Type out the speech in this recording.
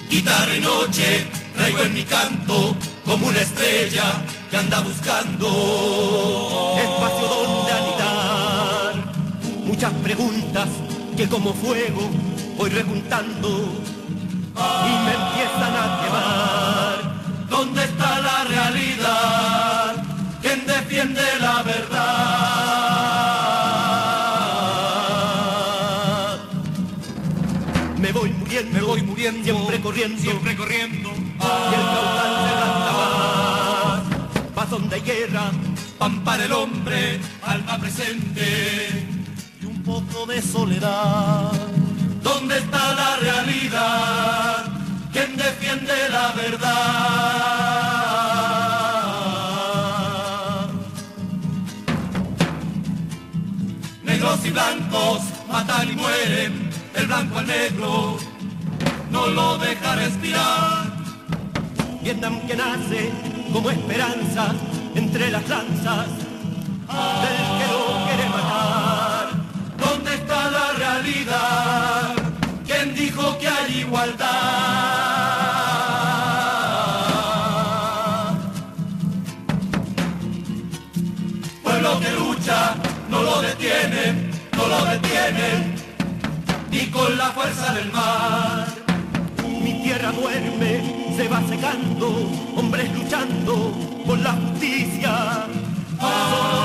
Guitarra y noche, traigo en mi canto como una estrella que anda buscando espacio donde anidar. Muchas preguntas que como fuego voy rejuntando y me empiezan a quemar. ¿Dónde está la realidad? ¿Quién defiende la verdad? Me voy muriendo, siempre corriendo, y el caudal se levanta más. Pasón de guerra, Pan para el hombre, alma presente. y un poco de soledad. ¿Dónde está la realidad? ¿Quién defiende la verdad? Negros y blancos matan y mueren, el blanco al negro no lo deja respirar. Vietnam que nace como esperanza entre las lanzas del que lo quiere matar. ¿Dónde está la realidad? ¿Quién dijo que hay igualdad? Pueblo que lucha, no lo detienen, ni con la fuerza del mar. Mi tierra duerme, se va secando, hombres luchando por la justicia. Ah.